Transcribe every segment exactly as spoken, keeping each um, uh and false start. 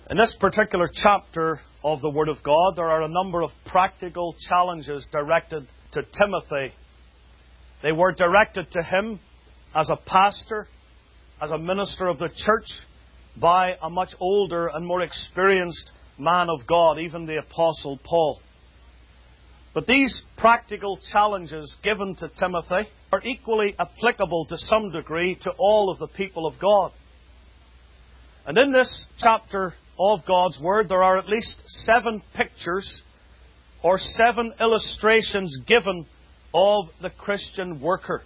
In this particular chapter of the Word of God, there are a number of practical challenges directed to Timothy. They were directed to him as a pastor, as a minister of the church, by a much older and more experienced man of God, even the Apostle Paul. But these practical challenges given to Timothy are equally applicable to some degree to all of the people of God. And in this chapter of God's Word, there are at least seven pictures or seven illustrations given of the Christian worker.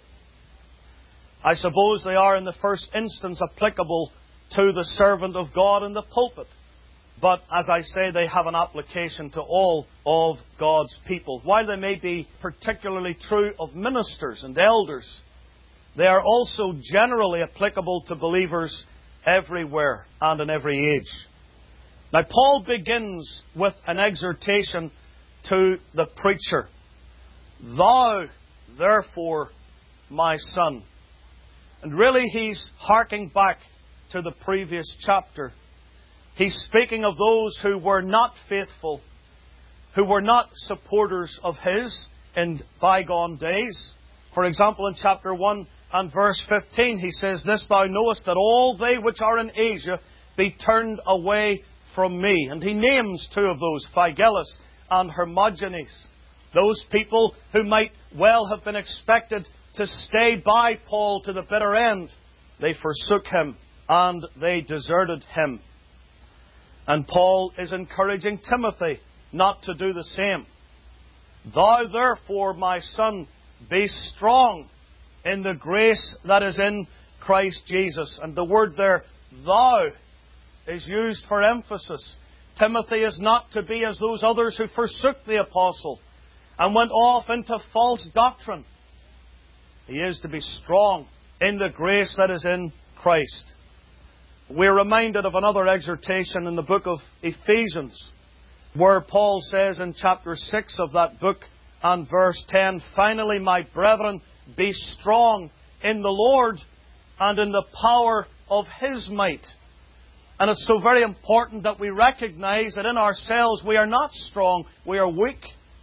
I suppose they are in the first instance applicable to the servant of God in the pulpit. But, as I say, they have an application to all of God's people. While they may be particularly true of ministers and elders, they are also generally applicable to believers everywhere and in every age. Now, Paul begins with an exhortation to the preacher. Thou, therefore, my son. And really he's harking back to the previous chapter. He's speaking of those who were not faithful, who were not supporters of his in bygone days. For example, in chapter one and verse fifteen, he says, This thou knowest, that all they which are in Asia be turned away from me. And he names two of those, Phygellus and Hermogenes. Those people who might well have been expected to stay by Paul to the bitter end. They forsook him and they deserted him. And Paul is encouraging Timothy not to do the same. Thou therefore, my son, be strong in the grace that is in Christ Jesus. And the word there, thou, is used for emphasis. Timothy is not to be as those others who forsook the apostle and went off into false doctrine. He is to be strong in the grace that is in Christ. We're reminded of another exhortation in the book of Ephesians, where Paul says in chapter six of that book and verse ten, Finally, my brethren, be strong in the Lord and in the power of His might. And it's so very important that we recognize that in ourselves we are not strong, we are weak.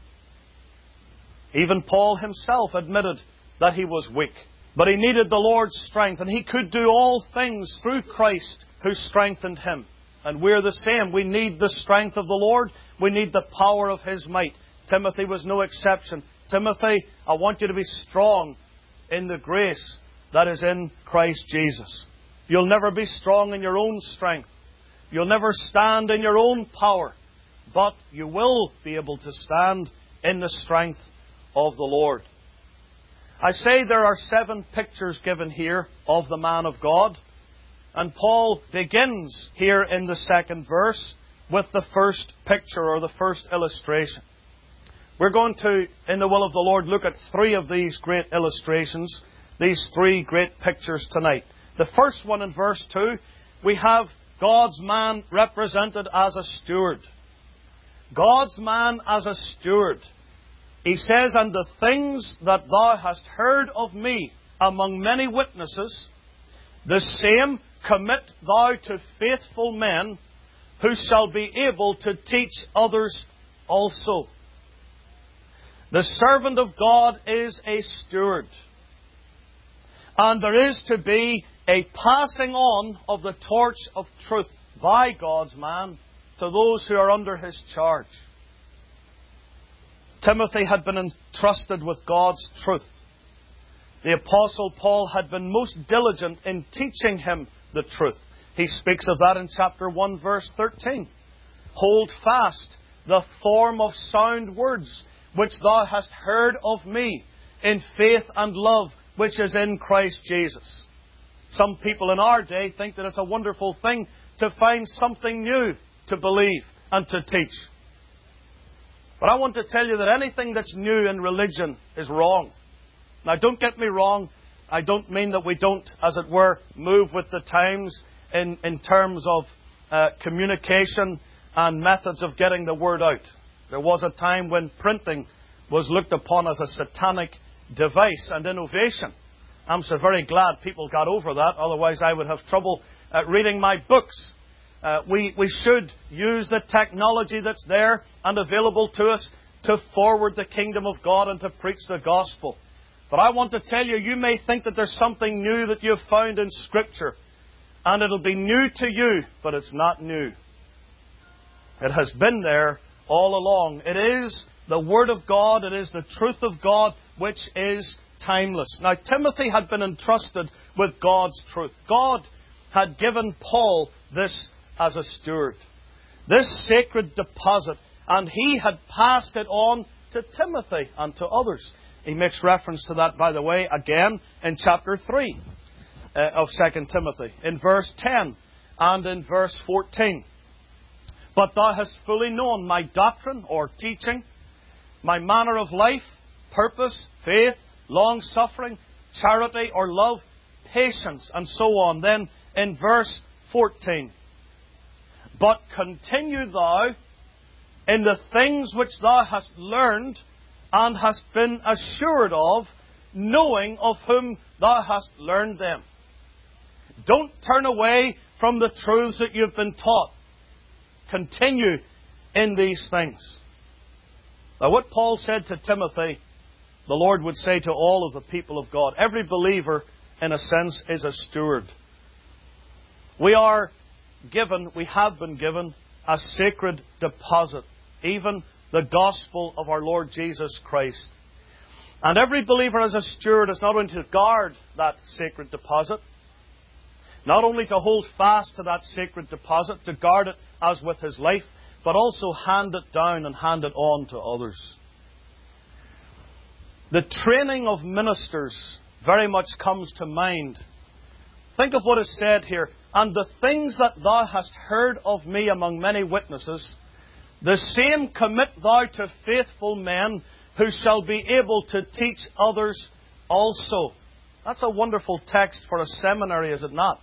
Even Paul himself admitted that he was weak. But he needed the Lord's strength, and he could do all things through Christ who strengthened him. And we're the same. We need the strength of the Lord. We need the power of His might. Timothy was no exception. Timothy, I want you to be strong in the grace that is in Christ Jesus. You'll never be strong in your own strength. You'll never stand in your own power. But you will be able to stand in the strength of the Lord. I say there are seven pictures given here of the man of God. And Paul begins here in the second verse with the first picture or the first illustration. We're going to, in the will of the Lord, look at three of these great illustrations, these three great pictures tonight. The first one in verse two, we have God's man represented as a steward. God's man as a steward. He says, And the things that thou hast heard of me among many witnesses, the same commit thou to faithful men, who shall be able to teach others also. The servant of God is a steward. And there is to be a passing on of the torch of truth by God's man to those who are under his charge. Timothy had been entrusted with God's truth. The Apostle Paul had been most diligent in teaching him the truth. He speaks of that in chapter one, verse thirteen. Hold fast the form of sound words which thou hast heard of me in faith and love which is in Christ Jesus. Some people in our day think that it's a wonderful thing to find something new to believe and to teach. But I want to tell you that anything that's new in religion is wrong. Now, don't get me wrong. I don't mean that we don't, as it were, move with the times in, in terms of uh, communication and methods of getting the word out. There was a time when printing was looked upon as a satanic device and innovation. I'm so very glad people got over that. Otherwise, I would have trouble uh, reading my books. Uh, we, we should use the technology that's there and available to us to forward the kingdom of God and to preach the gospel. But I want to tell you, you may think that there's something new that you've found in Scripture, and it'll be new to you, but it's not new. It has been there all along. It is the Word of God, it is the truth of God, which is timeless. Now, Timothy had been entrusted with God's truth. God had given Paul this as a steward, this sacred deposit, and he had passed it on to Timothy and to others. He makes reference to that, by the way, again in chapter three uh, of Second Timothy, in verse ten and in verse fourteen. But thou hast fully known my doctrine or teaching, my manner of life, purpose, faith, long-suffering, charity or love, patience, and so on. Then in verse fourteen, but continue thou in the things which thou hast learned and hast been assured of, knowing of whom thou hast learned them. Don't turn away from the truths that you've been taught. Continue in these things. Now, what Paul said to Timothy, the Lord would say to all of the people of God. Every believer, in a sense, is a steward. We are given, we have been given, a sacred deposit, even the gospel of our Lord Jesus Christ. And every believer as a steward is not only to guard that sacred deposit, not only to hold fast to that sacred deposit, to guard it as with his life, but also hand it down and hand it on to others. The training of ministers very much comes to mind. Think of what is said here. And the things that thou hast heard of me among many witnesses, the same commit thou to faithful men who shall be able to teach others also. That's a wonderful text for a seminary, is it not?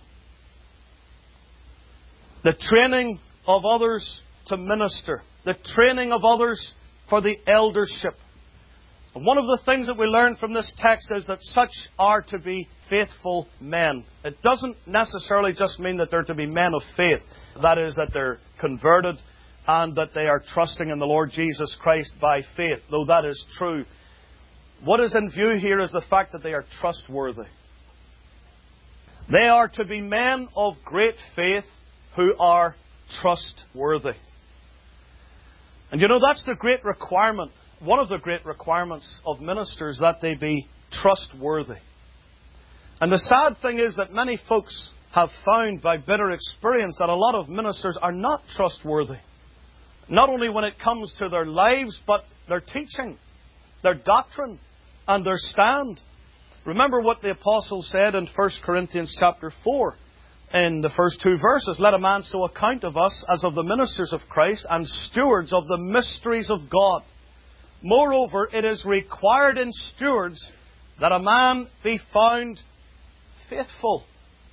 The training of others to minister. The training of others for the eldership. And one of the things that we learn from this text is that such are to be faithful men. It doesn't necessarily just mean that they're to be men of faith. That is, that they're converted and that they are trusting in the Lord Jesus Christ by faith, though that is true. What is in view here is the fact that they are trustworthy. They are to be men of great faith who are trustworthy. And you know, that's the great requirement, one of the great requirements of ministers, that they be trustworthy. And the sad thing is that many folks have found by bitter experience that a lot of ministers are not trustworthy. Not only when it comes to their lives, but their teaching, their doctrine, and their stand. Remember what the apostle said in First Corinthians chapter four, in the first two verses. Let a man so account of us as of the ministers of Christ and stewards of the mysteries of God. Moreover, it is required in stewards that a man be found faithful.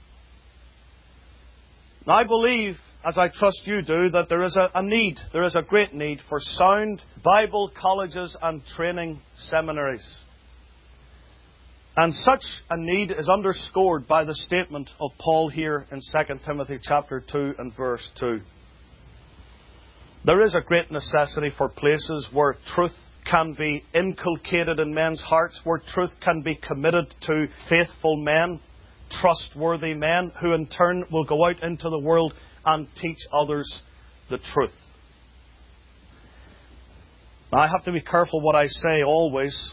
Now, I believe, as I trust you do, that there is a, a need, there is a great need for sound Bible colleges and training seminaries. And such a need is underscored by the statement of Paul here in Second Timothy chapter two and verse two. There is a great necessity for places where truth can be inculcated in men's hearts, where truth can be committed to faithful men, trustworthy men, who in turn will go out into the world and teach others the truth. Now, I have to be careful what I say always.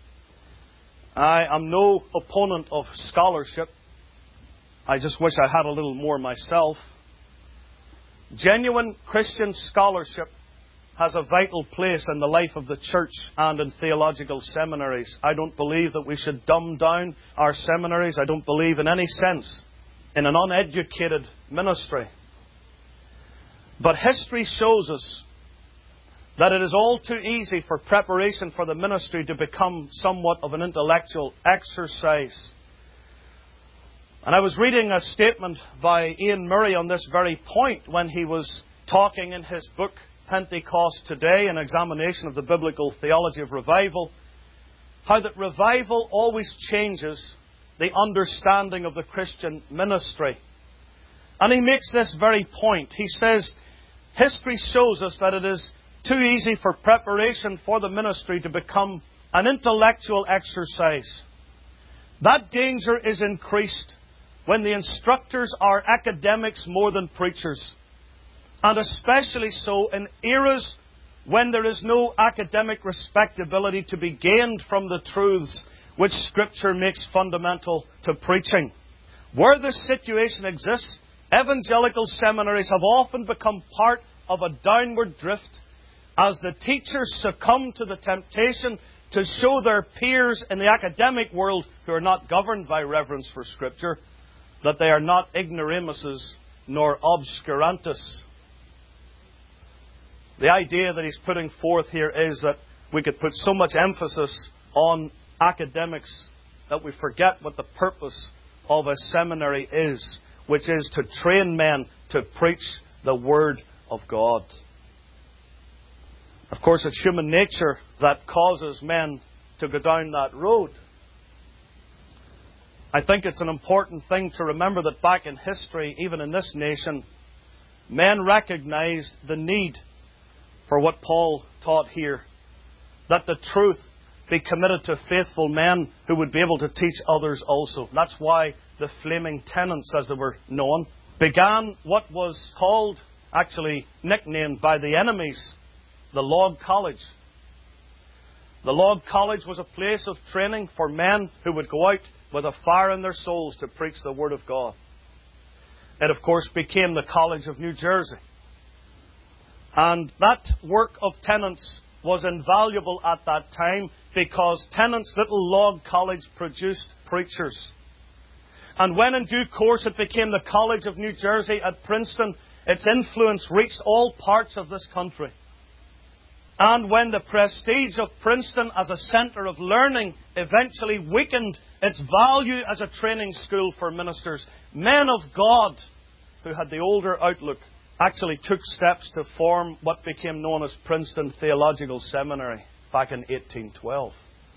I am no opponent of scholarship. I just wish I had a little more myself. Genuine Christian scholarship has a vital place in the life of the church and in theological seminaries. I don't believe that we should dumb down our seminaries. I don't believe in any sense in an uneducated ministry. But history shows us that it is all too easy for preparation for the ministry to become somewhat of an intellectual exercise. And I was reading a statement by Ian Murray on this very point when he was talking in his book, Pentecost Today, an examination of the biblical theology of revival, how that revival always changes the understanding of the Christian ministry. And he makes this very point. He says, history shows us that it is too easy for preparation for the ministry to become an intellectual exercise. That danger is increased when the instructors are academics more than preachers, and especially so in eras when there is no academic respectability to be gained from the truths which Scripture makes fundamental to preaching. Where this situation exists, evangelical seminaries have often become part of a downward drift as the teachers succumb to the temptation to show their peers in the academic world who are not governed by reverence for Scripture that they are not ignoramuses nor obscurantists. The idea that he's putting forth here is that we could put so much emphasis on academics that we forget what the purpose of a seminary is, which is to train men to preach the Word of God. Of course, it's human nature that causes men to go down that road. I think it's an important thing to remember that back in history, even in this nation, men recognized the need for what Paul taught here, that the truth be committed to faithful men who would be able to teach others also. That's why the Flaming Tenants, as they were known, began what was called, actually nicknamed by the enemies, the Log College. The Log College was a place of training for men who would go out with a fire in their souls to preach the Word of God. It, of course, became the College of New Jersey. And that work of Tennent's was invaluable at that time because Tennent's little log college produced preachers. And when in due course it became the College of New Jersey at Princeton, its influence reached all parts of this country. And when the prestige of Princeton as a centre of learning eventually weakened its value as a training school for ministers, men of God who had the older outlook actually took steps to form what became known as Princeton Theological Seminary back in eighteen twelve.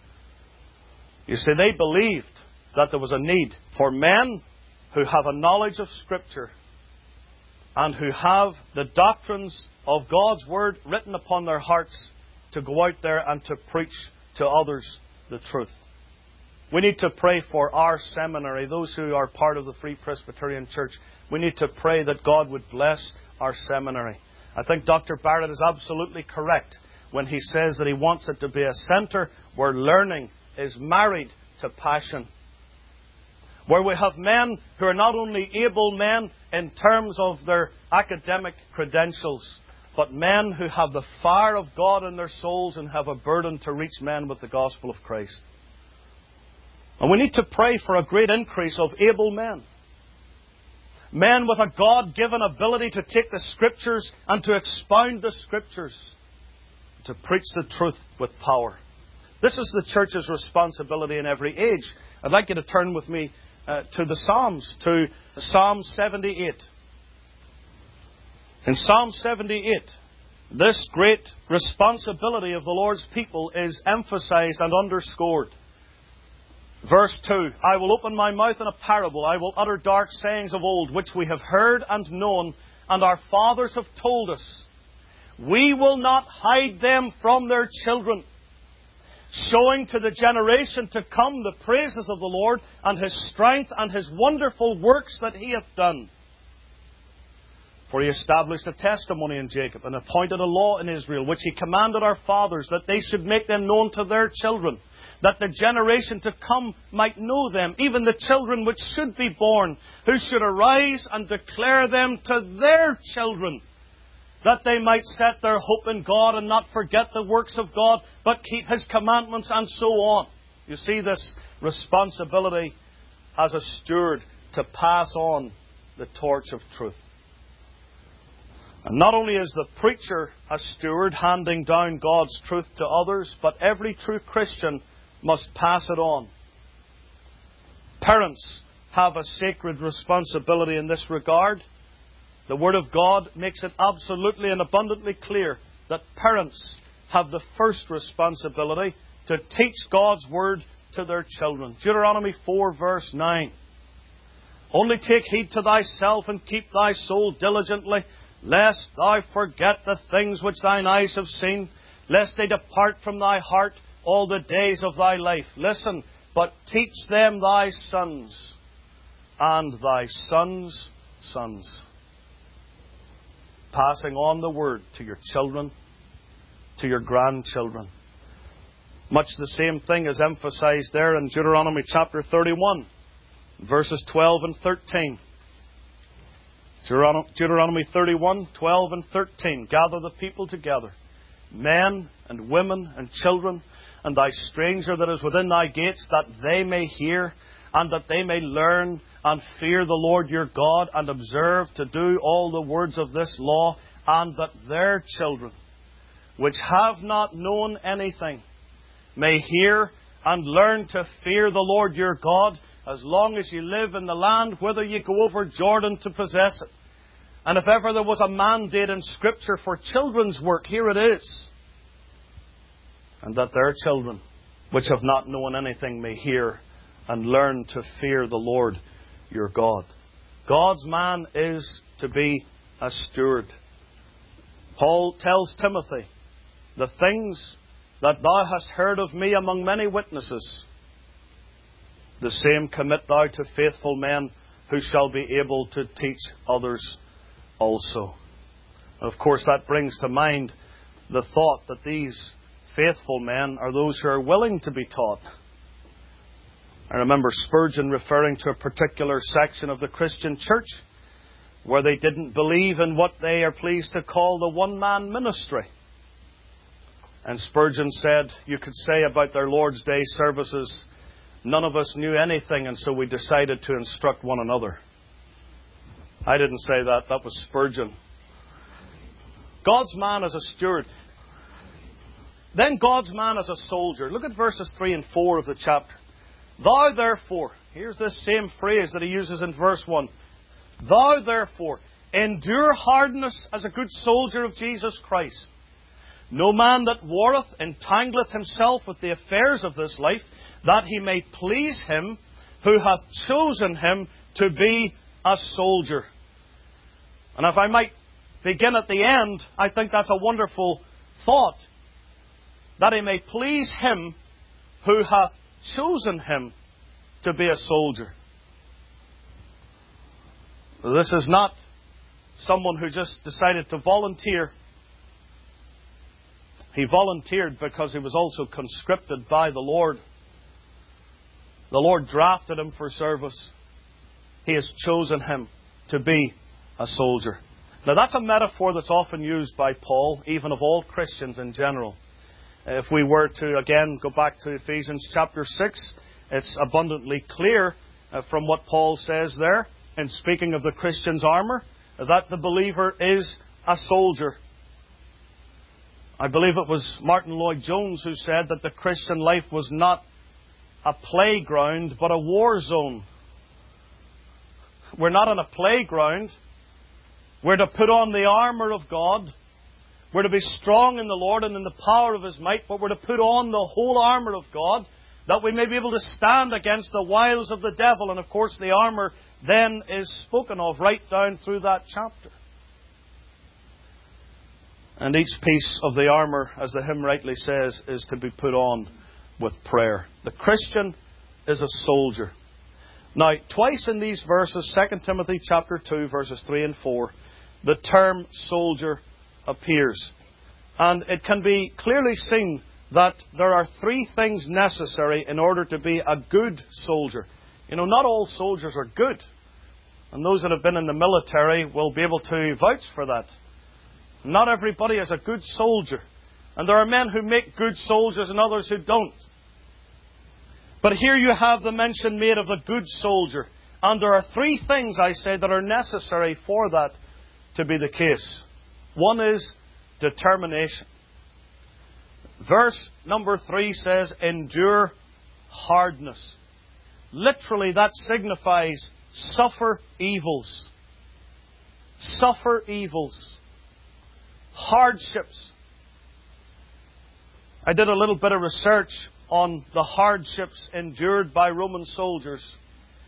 You see, they believed that there was a need for men who have a knowledge of Scripture and who have the doctrines of God's Word written upon their hearts to go out there and to preach to others the truth. We need to pray for our seminary, those who are part of the Free Presbyterian Church. We need to pray that God would bless our seminary. I think Doctor Barrett is absolutely correct when he says that he wants it to be a centre where learning is married to passion. Where we have men who are not only able men in terms of their academic credentials, but men who have the fire of God in their souls and have a burden to reach men with the gospel of Christ. And we need to pray for a great increase of able men. Men with a God-given ability to take the Scriptures and to expound the Scriptures, to preach the truth with power. This is the church's responsibility in every age. I'd like you to turn with me uh, to the Psalms, to Psalm seventy-eight. In Psalm seventy-eight, this great responsibility of the Lord's people is emphasized and underscored. Verse two, I will open my mouth in a parable. I will utter dark sayings of old, which we have heard and known, and our fathers have told us. We will not hide them from their children, showing to the generation to come the praises of the Lord and His strength and His wonderful works that He hath done. For He established a testimony in Jacob and appointed a law in Israel, which He commanded our fathers, that they should make them known to their children, that the generation to come might know them, even the children which should be born, who should arise and declare them to their children, that they might set their hope in God and not forget the works of God, but keep His commandments, and so on. You see this responsibility as a steward to pass on the torch of truth. And not only is the preacher a steward handing down God's truth to others, but every true Christian must pass it on. Parents have a sacred responsibility in this regard. The Word of God makes it absolutely and abundantly clear that parents have the first responsibility to teach God's Word to their children. Deuteronomy four verse nine. Only take heed to thyself and keep thy soul diligently, lest thou forget the things which thine eyes have seen, lest they depart from thy heart all the days of thy life. Listen, but teach them thy sons and thy sons' sons. Passing on the word to your children, to your grandchildren. Much the same thing is emphasized there in Deuteronomy chapter thirty-one, verses twelve and thirteen. Deuteronomy thirty-one, twelve and thirteen. Gather the people together, men and women and children, and thy stranger that is within thy gates, that they may hear, and that they may learn, and fear the Lord your God, and observe to do all the words of this law, and that their children, which have not known anything, may hear and learn to fear the Lord your God, as long as you live in the land, whither you go over Jordan to possess it. And if ever there was a mandate in Scripture for children's work, here it is. And that their children, which have not known anything, may hear and learn to fear the Lord your God. God's man is to be a steward. Paul tells Timothy, the things that thou hast heard of me among many witnesses, the same commit thou to faithful men who shall be able to teach others also. And of course, that brings to mind the thought that these faithful men are those who are willing to be taught. I remember Spurgeon referring to a particular section of the Christian church where they didn't believe in what they are pleased to call the one-man ministry. And Spurgeon said, you could say about their Lord's Day services, none of us knew anything, and so we decided to instruct one another. I didn't say that. That was Spurgeon. God's man as a steward. Then God's man as a soldier. Look at verses three and four of the chapter. Thou therefore, here's this same phrase that he uses in verse one. Thou therefore, endure hardness as a good soldier of Jesus Christ. No man that warreth entangleth himself with the affairs of this life, that he may please him who hath chosen him to be a soldier. And if I might begin at the end, I think that's a wonderful thought. That he may please him who hath chosen him to be a soldier. This is not someone who just decided to volunteer. He volunteered because he was also conscripted by the Lord. The Lord drafted him for service. He has chosen him to be a soldier. Now that's a metaphor that's often used by Paul, even of all Christians in general. If we were to, again, go back to Ephesians chapter six, it's abundantly clear uh, from what Paul says there, in speaking of the Christian's armour, that the believer is a soldier. I believe it was Martin Lloyd-Jones who said that the Christian life was not a playground, but a war zone. We're not on a playground. We're to put on the armour of God. We're to be strong in the Lord and in the power of His might, but we're to put on the whole armour of God, that we may be able to stand against the wiles of the devil. And of course the armour then is spoken of right down through that chapter. And each piece of the armour, as the hymn rightly says, is to be put on with prayer. The Christian is a soldier. Now, twice in these verses, Second Timothy chapter two, verses three and four, the term soldier appears. And it can be clearly seen that there are three things necessary in order to be a good soldier. You know, not all soldiers are good. And those that have been in the military will be able to vouch for that. Not everybody is a good soldier. And there are men who make good soldiers and others who don't. But here you have the mention made of the good soldier. And there are three things, I say, that are necessary for that to be the case. One is determination. Verse number three says, endure hardness. Literally, that signifies suffer evils. Suffer evils. Hardships. I did a little bit of research on the hardships endured by Roman soldiers.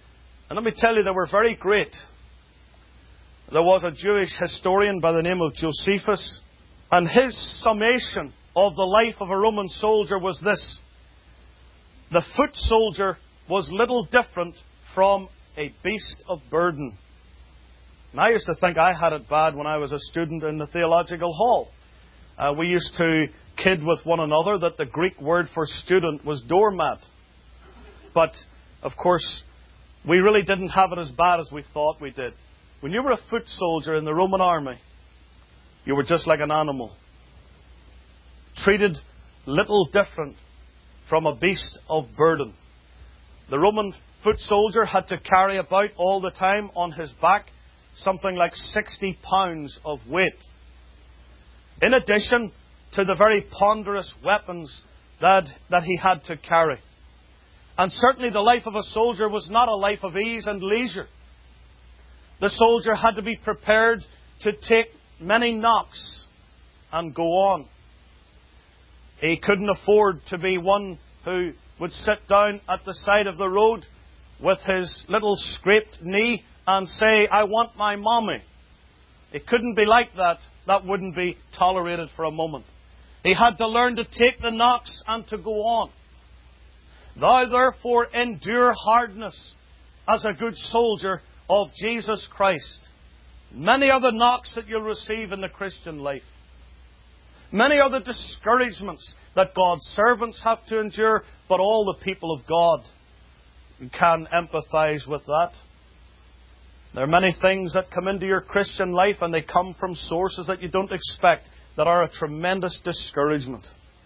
And let me tell you, they were very great. There was a Jewish historian by the name of Josephus, and his summation of the life of a Roman soldier was this: the foot soldier was little different from a beast of burden. And I used to think I had it bad when I was a student in the theological hall. Uh, we used to kid with one another that the Greek word for student was doormat. But, of course, we really didn't have it as bad as we thought we did. When you were a foot soldier in the Roman army, you were just like an animal, treated little different from a beast of burden. The Roman foot soldier had to carry about all the time on his back something like sixty pounds of weight, in addition to the very ponderous weapons that, that he had to carry. And certainly the life of a soldier was not a life of ease and leisure. The soldier had to be prepared to take many knocks and go on. He couldn't afford to be one who would sit down at the side of the road with his little scraped knee and say, "I want my mommy." It couldn't be like that. That wouldn't be tolerated for a moment. He had to learn to take the knocks and to go on. "Thou therefore endure hardness as a good soldier of Jesus Christ." Many are the knocks that you'll receive in the Christian life. Many are the discouragements that God's servants have to endure, but all the people of God can empathize with that. There are many things that come into your Christian life, and they come from sources that you don't expect, that are a tremendous discouragement.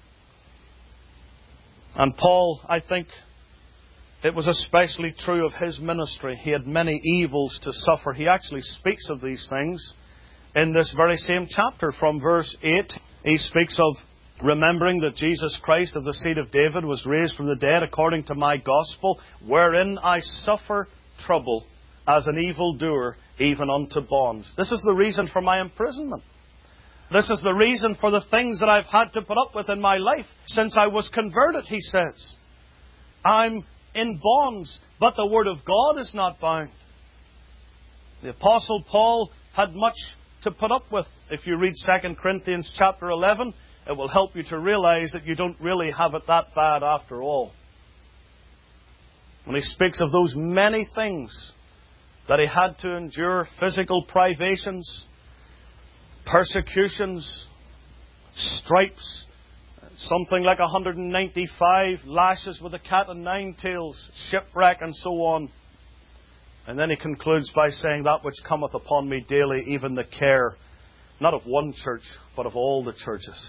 And Paul, I think, it was especially true of his ministry. He had many evils to suffer. He actually speaks of these things in this very same chapter. From verse eight, he speaks of remembering that Jesus Christ of the seed of David was raised from the dead according to my gospel, wherein I suffer trouble as an evildoer, even unto bonds. This is the reason for my imprisonment. This is the reason for the things that I've had to put up with in my life since I was converted, he says. I'm in bonds, but the Word of God is not bound. The Apostle Paul had much to put up with. If you read Second Corinthians chapter eleven, it will help you to realize that you don't really have it that bad after all. When he speaks of those many things that he had to endure, physical privations, persecutions, stripes, something like one hundred ninety-five lashes with a cat and nine tails, shipwreck and so on. And then he concludes by saying, that which cometh upon me daily, even the care, not of one church, but of all the churches.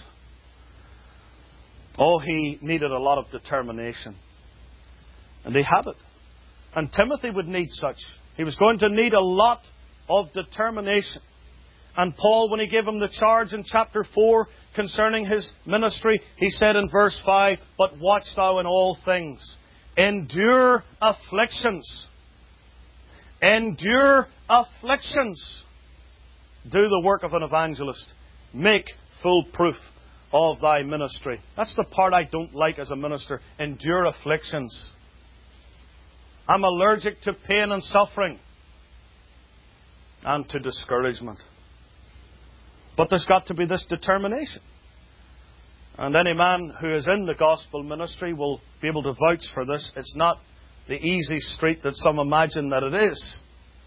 Oh, he needed a lot of determination. And he had it. And Timothy would need such. He was going to need a lot of determination. And Paul, when he gave him the charge in chapter four concerning his ministry, he said in verse five, "But watch thou in all things. Endure afflictions. Endure afflictions. Do the work of an evangelist. Make full proof of thy ministry." That's the part I don't like as a minister. Endure afflictions. I'm allergic to pain and suffering and to discouragement. But there's got to be this determination. And any man who is in the gospel ministry will be able to vouch for this. It's not the easy street that some imagine that it is.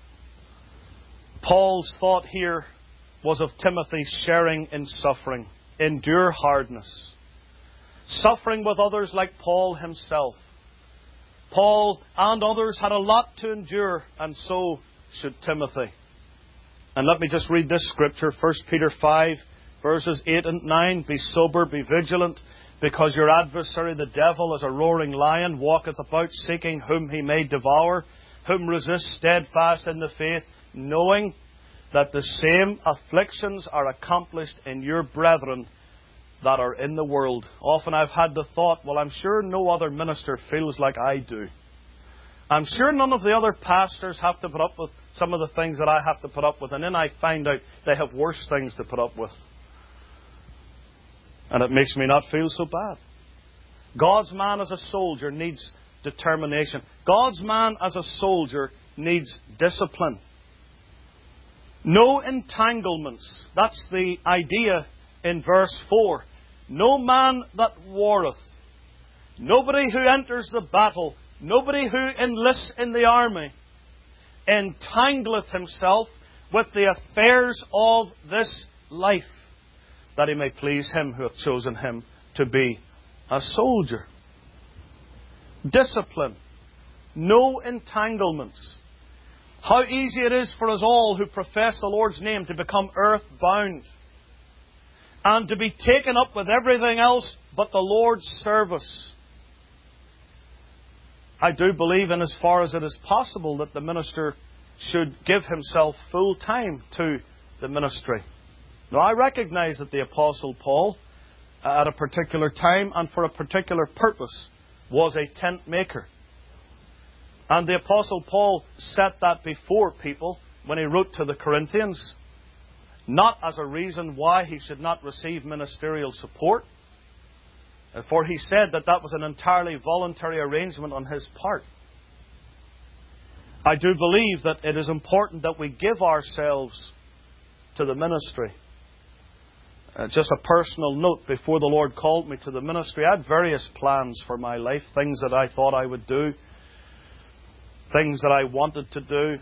Paul's thought here was of Timothy sharing in suffering. Endure hardness. Suffering with others like Paul himself. Paul and others had a lot to endure, and so should Timothy. And let me just read this scripture, First Peter five, verses eight and nine. "Be sober, be vigilant, because your adversary the devil, as a roaring lion, walketh about seeking whom he may devour, whom resist steadfast in the faith, knowing that the same afflictions are accomplished in your brethren that are in the world." Often I've had the thought, well, I'm sure no other minister feels like I do. I'm sure none of the other pastors have to put up with some of the things that I have to put up with. And then I find out they have worse things to put up with. And it makes me not feel so bad. God's man as a soldier needs determination. God's man as a soldier needs discipline. No entanglements. That's the idea in verse four. No man that warreth. Nobody who enters the battle. Nobody who enlists in the army entangleth himself with the affairs of this life, that he may please him who hath chosen him to be a soldier. Discipline. No entanglements. How easy it is for us all who profess the Lord's name to become earthbound and to be taken up with everything else but the Lord's service. I do believe, in as far as it is possible, that the minister should give himself full time to the ministry. Now, I recognize that the Apostle Paul, at a particular time and for a particular purpose, was a tent maker. And the Apostle Paul set that before people when he wrote to the Corinthians, not as a reason why he should not receive ministerial support, for he said that that was an entirely voluntary arrangement on his part. I do believe that it is important that we give ourselves to the ministry. Uh, just a personal note, before the Lord called me to the ministry, I had various plans for my life, things that I thought I would do, things that I wanted to do.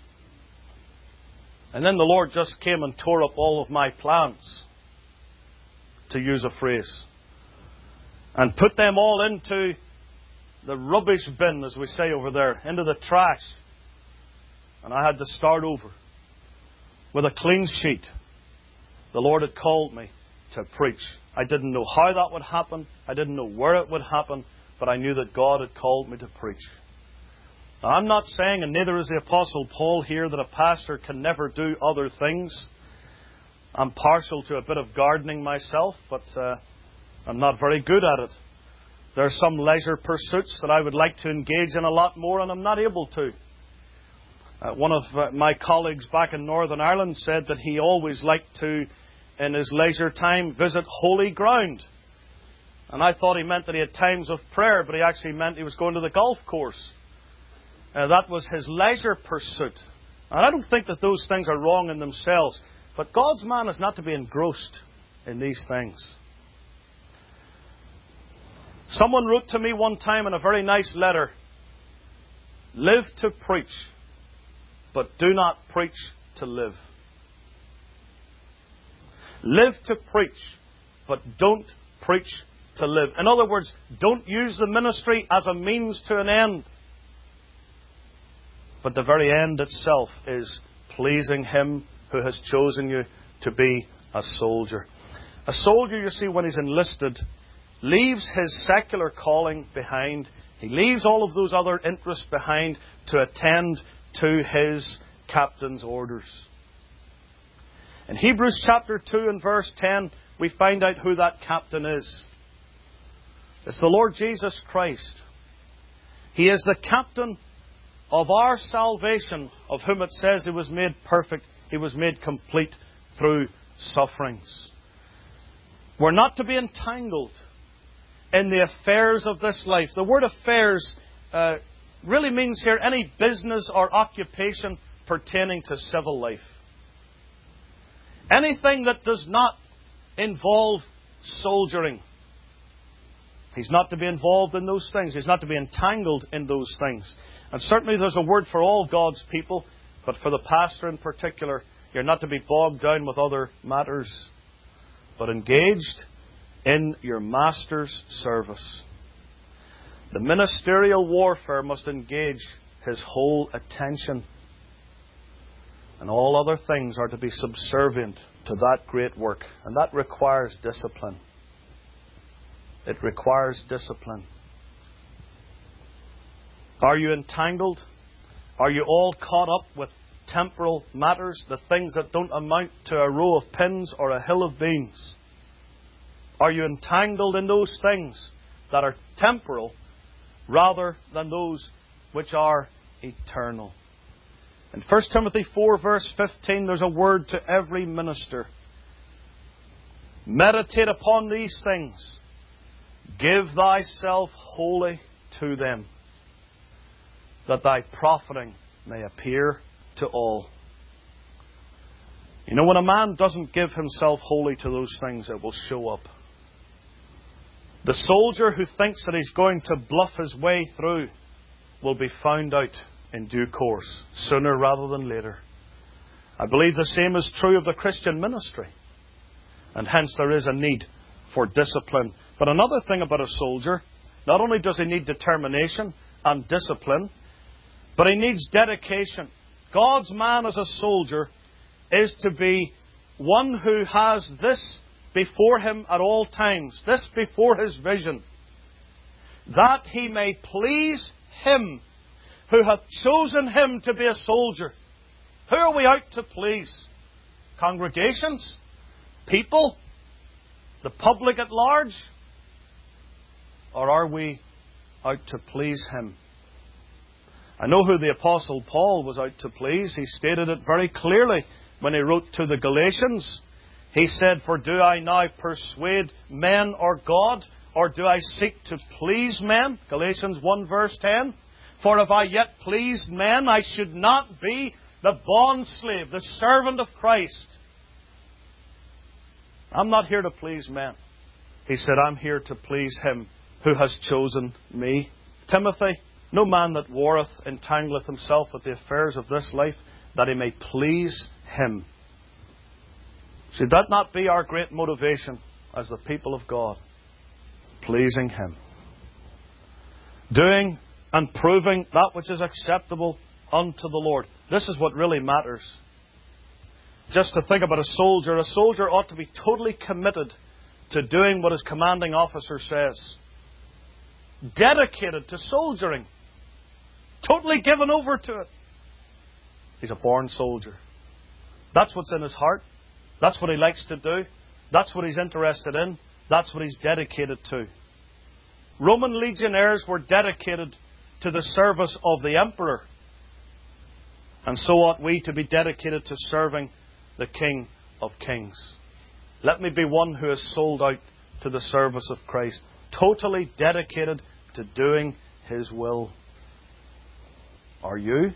And then the Lord just came and tore up all of my plans, to use a phrase, and put them all into the rubbish bin, as we say over there, into the trash. And I had to start over with a clean sheet. The Lord had called me to preach. I didn't know how that would happen. I didn't know where it would happen. But I knew that God had called me to preach. Now, I'm not saying, and neither is the Apostle Paul here, that a pastor can never do other things. I'm partial to a bit of gardening myself, but uh, I'm not very good at it. There are some leisure pursuits that I would like to engage in a lot more, and I'm not able to. Uh, one of uh, my colleagues back in Northern Ireland said that he always liked to, in his leisure time, visit holy ground. And I thought he meant that he had times of prayer, but he actually meant he was going to the golf course. Uh, that was his leisure pursuit. And I don't think that those things are wrong in themselves. But God's man is not to be engrossed in these things. Someone wrote to me one time in a very nice letter, live to preach, but do not preach to live. Live to preach, but don't preach to live. In other words, don't use the ministry as a means to an end. But the very end itself is pleasing Him who has chosen you to be a soldier. A soldier, you see, when he's enlisted, leaves his secular calling behind. He leaves all of those other interests behind to attend to his captain's orders. In Hebrews chapter two and verse ten, we find out who that captain is. It's the Lord Jesus Christ. He is the captain of our salvation, of whom it says He was made perfect, He was made complete through sufferings. We're not to be entangled in the affairs of this life. The word affairs uh, really means here any business or occupation pertaining to civil life. Anything that does not involve soldiering. He's not to be involved in those things. He's not to be entangled in those things. And certainly there's a word for all God's people, but for the pastor in particular, you're not to be bogged down with other matters, but engaged in your master's service. The ministerial warfare must engage his whole attention. And all other things are to be subservient to that great work. And that requires discipline. It requires discipline. Are you entangled? Are you all caught up with temporal matters, the things that don't amount to a row of pins or a hill of beans? Are you entangled in those things that are temporal rather than those which are eternal? In First Timothy four verse fifteen, there's a word to every minister. Meditate upon these things. Give thyself wholly to them, that thy profiting may appear to all. You know, when a man doesn't give himself wholly to those things, it will show up. The soldier who thinks that he's going to bluff his way through will be found out in due course, sooner rather than later. I believe the same is true of the Christian ministry. And hence there is a need for discipline. But another thing about a soldier, not only does he need determination and discipline, but he needs dedication. God's man as a soldier is to be one who has this before him at all times, this before his vision, that he may please Him who hath chosen him to be a soldier. Who are we out to please? Congregations? People? The public at large? Or are we out to please Him? I know who the Apostle Paul was out to please. He stated it very clearly when he wrote to the Galatians. He said, "For do I now persuade men or God, or do I seek to please men?" Galatians one verse ten. "For if I yet pleased men, I should not be the bondslave, the servant of Christ." I'm not here to please men. He said, I'm here to please Him who has chosen me. Timothy, no man that warreth entangleth himself with the affairs of this life, that he may please Him. Should that not be our great motivation as the people of God? Pleasing Him. Doing and proving that which is acceptable unto the Lord. This is what really matters. Just to think about a soldier, a soldier ought to be totally committed to doing what his commanding officer says. Dedicated to soldiering. Totally given over to it. He's a born soldier. That's what's in his heart. That's what he likes to do. That's what he's interested in. That's what he's dedicated to. Roman legionnaires were dedicated to the service of the emperor. And so ought we to be dedicated to serving the King of Kings. Let me be one who is sold out to the service of Christ. Totally dedicated to doing His will. Are you?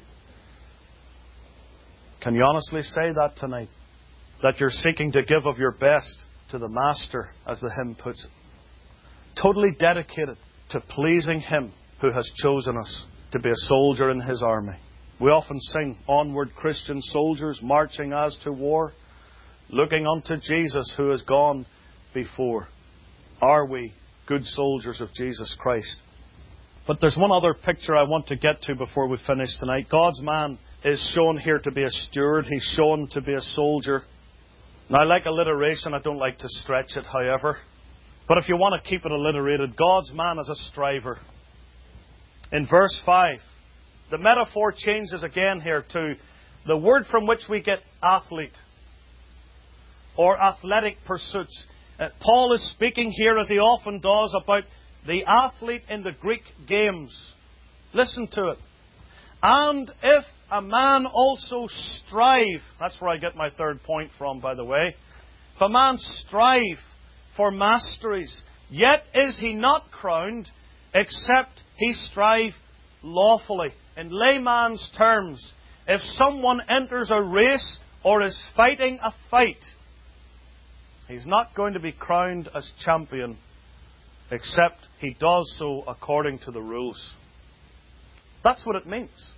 Can you honestly say that tonight? That you're seeking to give of your best to the Master, as the hymn puts it. Totally dedicated to pleasing Him who has chosen us to be a soldier in His army. We often sing, "Onward, Christian soldiers, marching as to war, looking unto Jesus who has gone before." Are we good soldiers of Jesus Christ? But there's one other picture I want to get to before we finish tonight. God's man is shown here to be a steward. He's shown to be a soldier. Now, I like alliteration. I don't like to stretch it, however. But if you want to keep it alliterated, God's man is a striver. In verse five, the metaphor changes again here to the word from which we get athlete or athletic pursuits. Uh, Paul is speaking here, as he often does, about the athlete in the Greek games. Listen to it. "And if a man also strive," that's where I get my third point from, by the way. "If a man strive for masteries, yet is he not crowned, except he strive lawfully." In layman's terms, if someone enters a race or is fighting a fight, he's not going to be crowned as champion, except he does so according to the rules. That's what it means.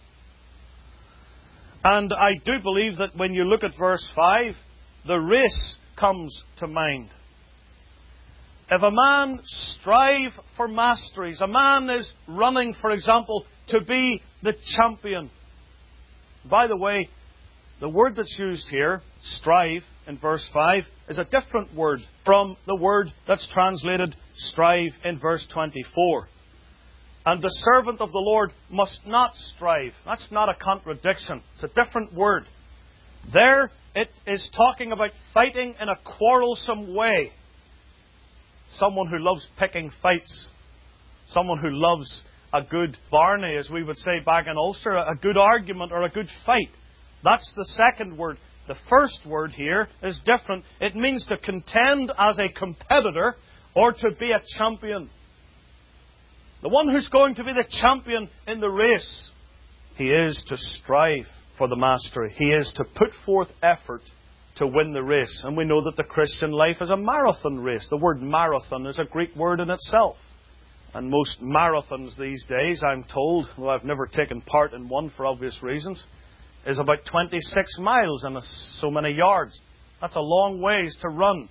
And I do believe that when you look at verse five, the race comes to mind. If a man strive for masteries, a man is running, for example, to be the champion. By the way, the word that's used here, strive, in verse five, is a different word from the word that's translated strive in verse twenty-four. And the servant of the Lord must not strive. That's not a contradiction. It's a different word. There it is talking about fighting in a quarrelsome way. Someone who loves picking fights. Someone who loves a good Barney, as we would say back in Ulster, a good argument or a good fight. That's the second word. The first word here is different. It means to contend as a competitor or to be a champion. The one who's going to be the champion in the race. He is to strive for the mastery. He is to put forth effort to win the race. And we know that the Christian life is a marathon race. The word marathon is a Greek word in itself. And most marathons these days, I'm told, though I've never taken part in one for obvious reasons, is about twenty-six miles and so many yards. That's a long ways to run.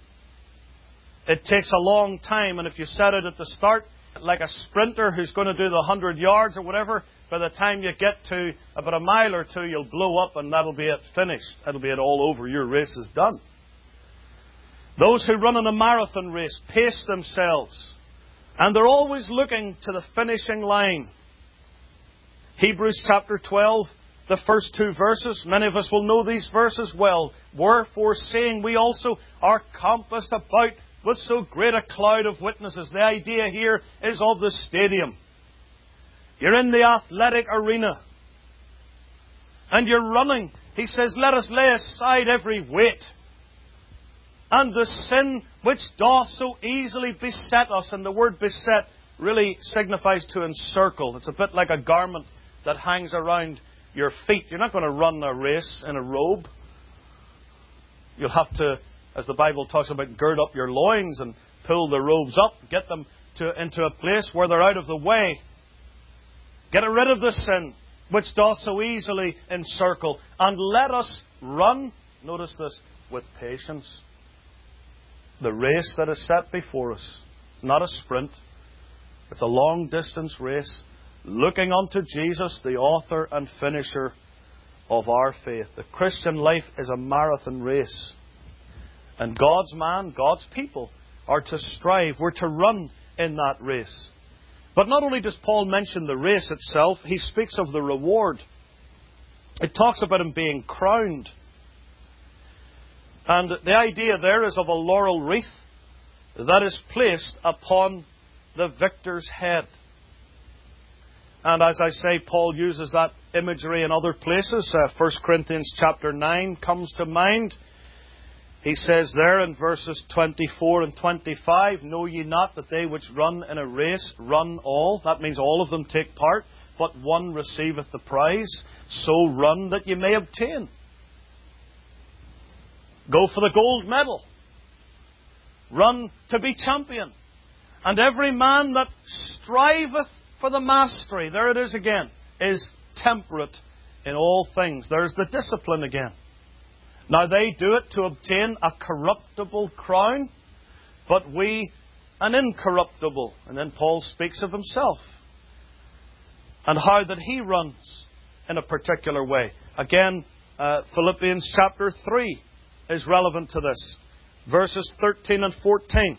It takes a long time, and if you set it at the start, like a sprinter who's going to do the one hundred yards or whatever, by the time you get to about a mile or two, you'll blow up and that'll be it finished. That'll be it all over. Your race is done. Those who run in a marathon race pace themselves, and they're always looking to the finishing line. Hebrews chapter twelve, the first two verses. Many of us will know these verses well. Wherefore, seeing we also are compassed about with so great a cloud of witnesses. The idea here is of the stadium. You're in the athletic arena. And you're running. He says, let us lay aside every weight and the sin which doth so easily beset us. And the word beset really signifies to encircle. It's a bit like a garment that hangs around your feet. You're not going to run a race in a robe. You'll have to, as the Bible talks about, gird up your loins and pull the robes up, get them to into a place where they're out of the way. Get rid of the sin which doth so easily encircle, and let us run, notice this, with patience, the race that is set before us. It's not a sprint. It's a long distance race, looking unto Jesus, the author and finisher of our faith. The Christian life is a marathon race. And God's man, God's people, are to strive. We're to run in that race. But not only does Paul mention the race itself, he speaks of the reward. It talks about him being crowned. And the idea there is of a laurel wreath that is placed upon the victor's head. And as I say, Paul uses that imagery in other places. Uh, First Corinthians chapter nine comes to mind. He says there in verses twenty-four and twenty-five, know ye not that they which run in a race run all? That means all of them take part, but one receiveth the prize. So run that ye may obtain. Go for the gold medal. Run to be champion. And every man that striveth for the mastery, there it is again, is temperate in all things. There's the discipline again. Now they do it to obtain a corruptible crown, but we an incorruptible. And then Paul speaks of himself and how that he runs in a particular way. Again, uh, Philippians chapter three is relevant to this. Verses thirteen and fourteen.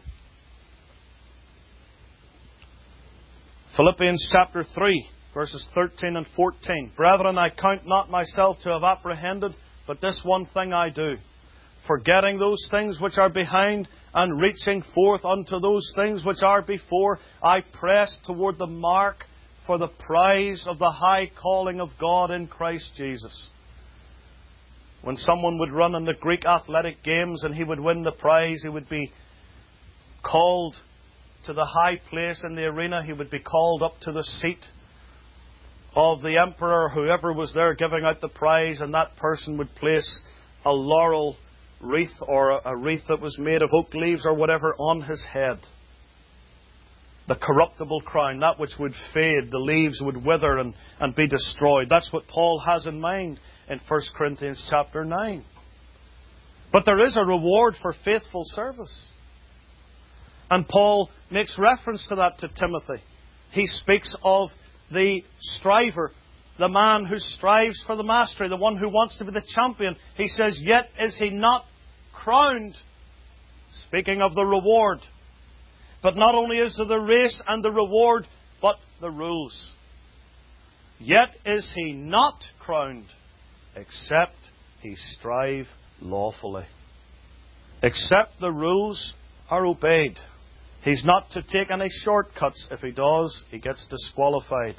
Philippians chapter three, verses thirteen and fourteen. Brethren, I count not myself to have apprehended, but this one thing I do, forgetting those things which are behind, and reaching forth unto those things which are before, I press toward the mark for the prize of the high calling of God in Christ Jesus. When someone would run in the Greek athletic games and he would win the prize, he would be called to the high place in the arena. He would be called up to the seat of the emperor, whoever was there giving out the prize, and that person would place a laurel wreath or a wreath that was made of oak leaves or whatever on his head. The corruptible crown, that which would fade, the leaves would wither and, and be destroyed. That's what Paul has in mind in First Corinthians chapter nine. But there is a reward for faithful service. And Paul makes reference to that to Timothy. He speaks of the striver, the man who strives for the mastery, the one who wants to be the champion. He says, yet is he not crowned. Speaking of the reward. But not only is there the race and the reward, but the rules. Yet is he not crowned, except he strive lawfully. Except the rules are obeyed. He's not to take any shortcuts. If he does, he gets disqualified.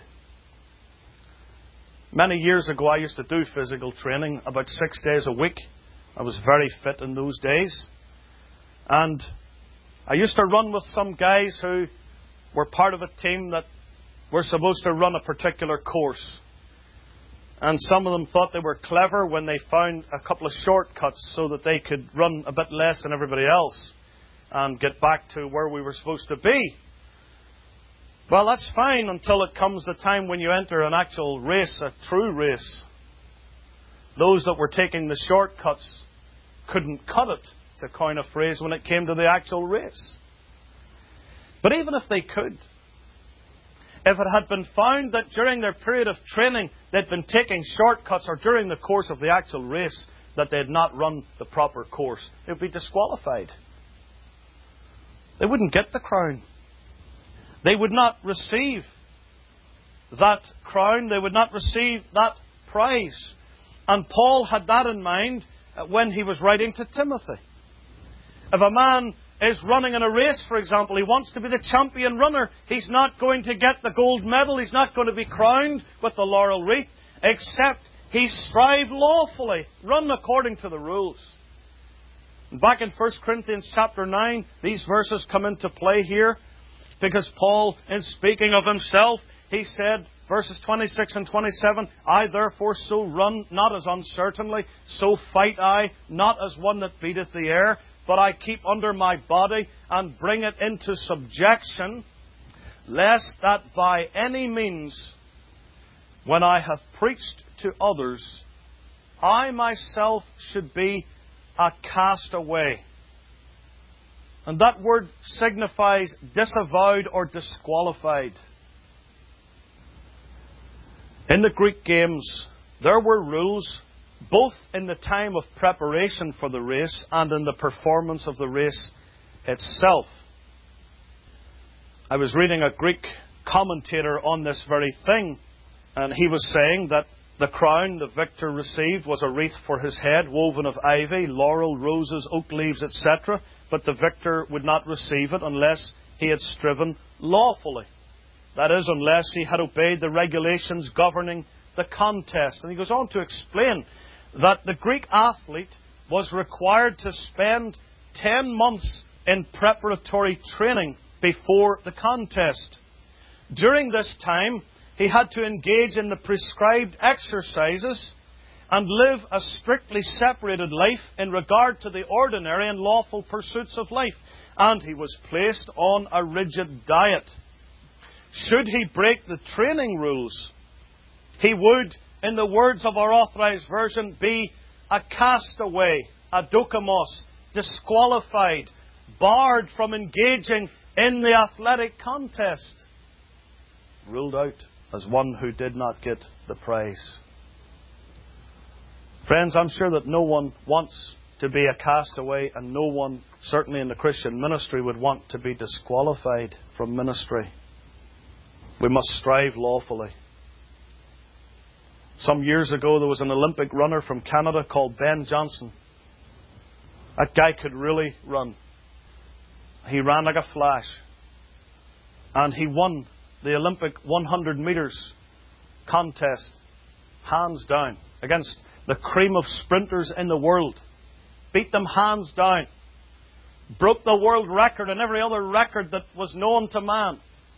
Many years ago, I used to do physical training about six days a week. I was very fit in those days. And I used to run with some guys who were part of a team that were supposed to run a particular course. And some of them thought they were clever when they found a couple of shortcuts so that they could run a bit less than everybody else and get back to where we were supposed to be. Well, that's fine until it comes the time when you enter an actual race, a true race. Those that were taking the shortcuts couldn't cut it, to coin a phrase, when it came to the actual race. But even if they could, if it had been found that during their period of training they'd been taking shortcuts, or during the course of the actual race that they had not run the proper course, they would be disqualified. They wouldn't get the crown. They would not receive that crown. They would not receive that prize. And Paul had that in mind when he was writing to Timothy. If a man is running in a race, for example, he wants to be the champion runner, he's not going to get the gold medal, he's not going to be crowned with the laurel wreath, except he strive lawfully, run according to the rules. Back in First Corinthians chapter nine, these verses come into play here, because Paul, in speaking of himself, he said, verses twenty-six and twenty-seven, I therefore so run, not as uncertainly, so fight I, not as one that beateth the air, but I keep under my body and bring it into subjection, lest that by any means, when I have preached to others, I myself should be a castaway. And that word signifies disavowed or disqualified. In the Greek games, there were rules both in the time of preparation for the race and in the performance of the race itself. I was reading a Greek commentator on this very thing, and he was saying that the crown the victor received was a wreath for his head, woven of ivy, laurel, roses, oak leaves, et cetera, but the victor would not receive it unless he had striven lawfully. That is, unless he had obeyed the regulations governing the contest. And he goes on to explain that the Greek athlete was required to spend ten months in preparatory training before the contest. During this time, he had to engage in the prescribed exercises and live a strictly separated life in regard to the ordinary and lawful pursuits of life. And he was placed on a rigid diet. Should he break the training rules, he would, in the words of our Authorized Version, be a castaway, a dokamos, disqualified, barred from engaging in the athletic contest, ruled out as one who did not get the prize. Friends, I'm sure that no one wants to be a castaway, and no one, certainly in the Christian ministry, would want to be disqualified from ministry. We must strive lawfully. Some years ago, there was an Olympic runner from Canada called Ben Johnson. That guy could really run. He ran like a flash. And he won the Olympic one hundred metres contest, hands down, against the cream of sprinters in the world. Beat them hands down. Broke the world record and every other record that was known to man.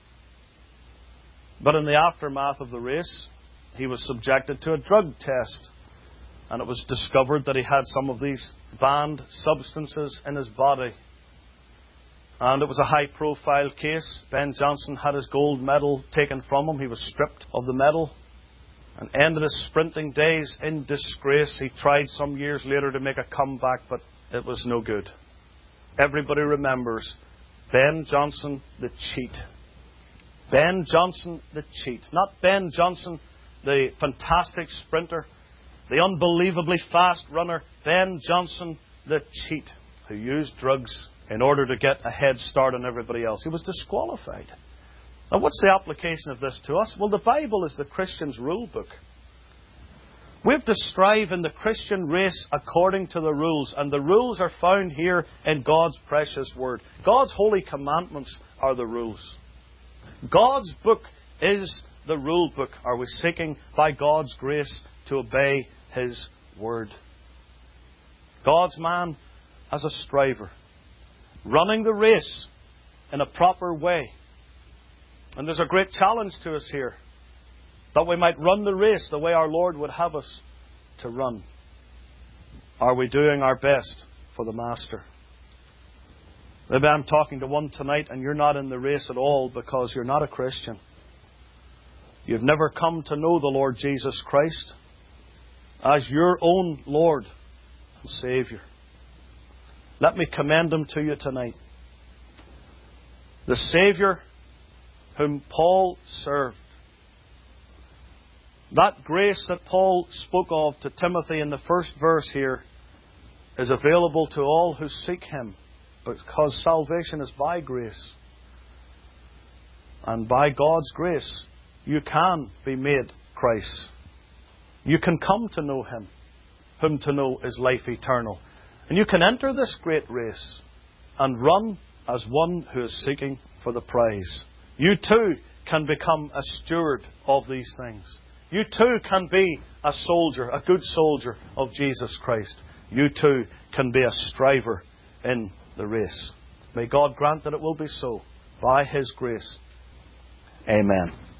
But in the aftermath of the race, he was subjected to a drug test. And it was discovered that he had some of these banned substances in his body. And it was a high-profile case. Ben Johnson had his gold medal taken from him. He was stripped of the medal and ended his sprinting days in disgrace. He tried some years later to make a comeback, but it was no good. Everybody remembers Ben Johnson the cheat. Ben Johnson the cheat. Not Ben Johnson the fantastic sprinter, the unbelievably fast runner. Ben Johnson the cheat, who used drugs in order to get a head start on everybody else. He was disqualified. Now, what's the application of this to us? Well, the Bible is the Christian's rule book. We have to strive in the Christian race according to the rules, and the rules are found here in God's precious Word. God's holy commandments are the rules. God's book is the rule book. Are we seeking, by God's grace, to obey His Word? God's man as a striver, running the race in a proper way. And there's a great challenge to us here. that we might run the race the way our Lord would have us to run. Are we doing our best for the Master? Maybe I'm talking to one tonight and you're not in the race at all because you're not a Christian. You've never come to know the Lord Jesus Christ as your own Lord and Saviour. Let me commend Him to you tonight. The Saviour whom Paul served. That grace that Paul spoke of to Timothy in the first verse here is available to all who seek Him, because salvation is by grace. And by God's grace, you can be made Christ. You can come to know Him, whom to know is life eternal. And you can enter this great race and run as one who is seeking for the prize. You too can become a steward of these things. You too can be a soldier, a good soldier of Jesus Christ. You too can be a striver in the race. May God grant that it will be so by His grace. Amen.